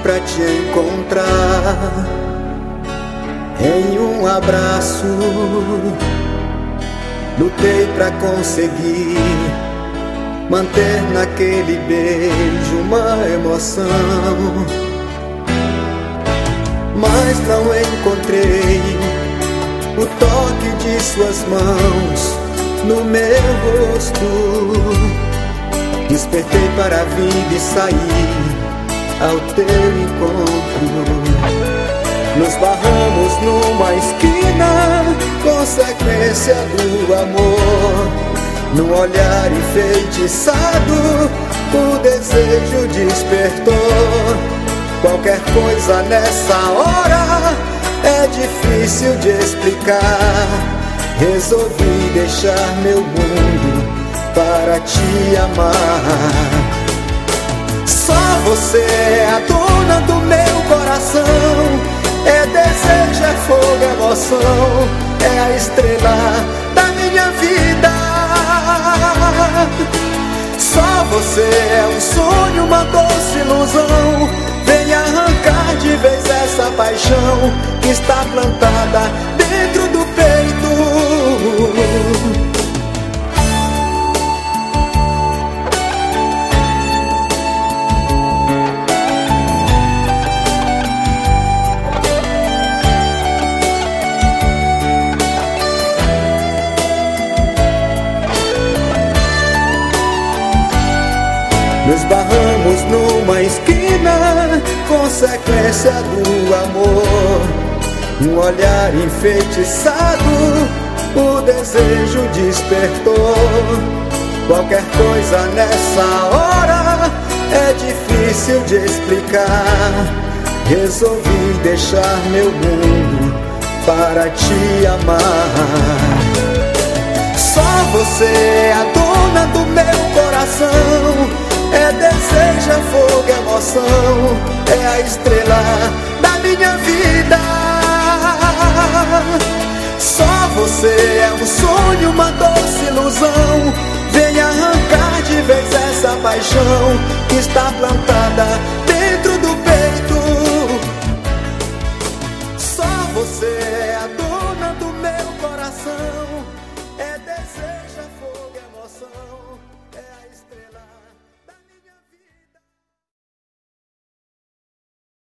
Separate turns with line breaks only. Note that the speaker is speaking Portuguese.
pra te encontrar em um abraço. Lutei pra conseguir manter naquele beijo uma emoção, mas não encontrei o toque de suas mãos no meu rosto. Despertei para a vida e saí ao teu encontro. Nos barramos numa esquina, consequência do amor. Num olhar enfeitiçado, o desejo despertou. Qualquer coisa nessa hora é difícil de explicar. Resolvi deixar meu mundo para te amar. Só você é a dona do meu coração. É desejo, é fogo, é emoção. É a estrela da minha vida. Só você é um sonho, uma doce ilusão. Venha arrancar de vez essa paixão que está plantada dentro do peito. Nos barramos numa esquina, consequência do amor. Um olhar enfeitiçado, o desejo despertou. Qualquer coisa nessa hora é difícil de explicar. Resolvi deixar meu mundo para te amar. Só você é a dona do meu coração. É desejo, é fogo, é emoção. É a estrela da minha vida. Só você é um sonho, uma doce ilusão. Venha arrancar de vez essa paixão que está plantada